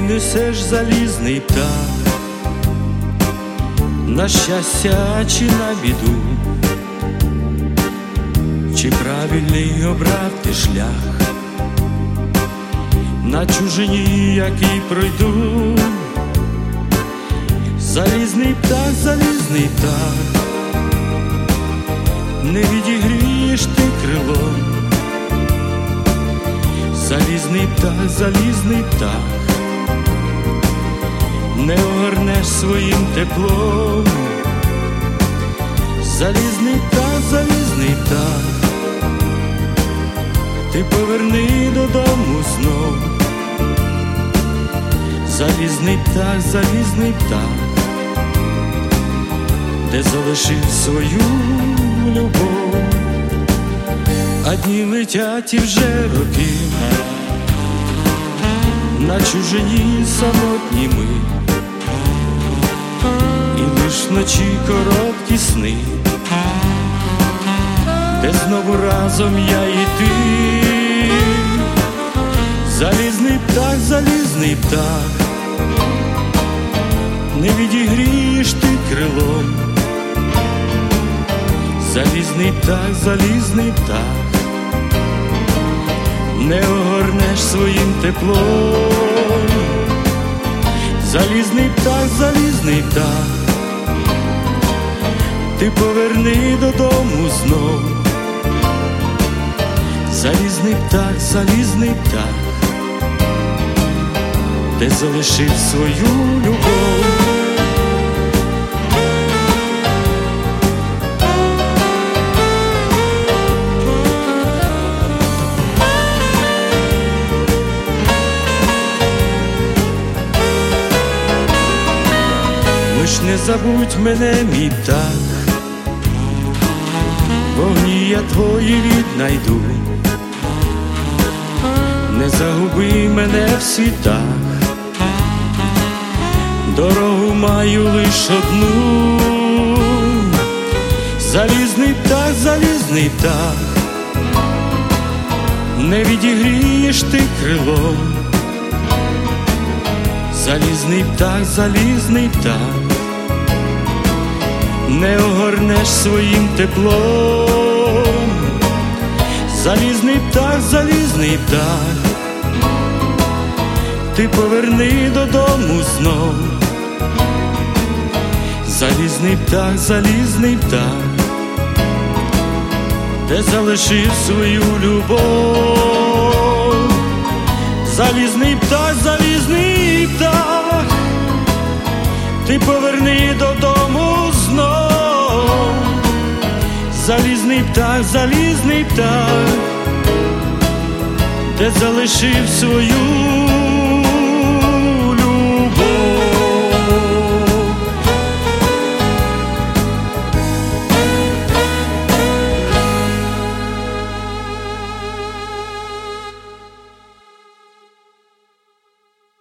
несеш залізний птах, на щастя чи на біду, чи правильний обрав ти шлях, на чужині, який пройду. Залізний птах, не відігрієш ти крилом. Залізний птах, не огорнеш своїм теплом. Залізний птах, ти поверни додому знов. Залізний птах, де залишив свою любов. А дні летять і вже роки, на чужині самотні ми, і лиш вночі короткі сни, де знову разом я і ти. Залізний птах, не відігрієш ти крилом. Залізний птах, не огорнеш своїм теплом. Залізний птах, ти поверни додому знов. Залізний птах, де залишив свою любов. Лиш не забудь мене, мій птах, вогні я твої віднайду. Не загуби мене в світах, дорогу маю лиш одну. Залізний птах, не відігрієш ти крилом. Залізний птах, не огорнеш своїм теплом. Залізний птах, ти поверни додому знов. Залізний птах, де залишив свою любов. Залізний птах, ти поверни додому знов. Залізний птах, де залишив свою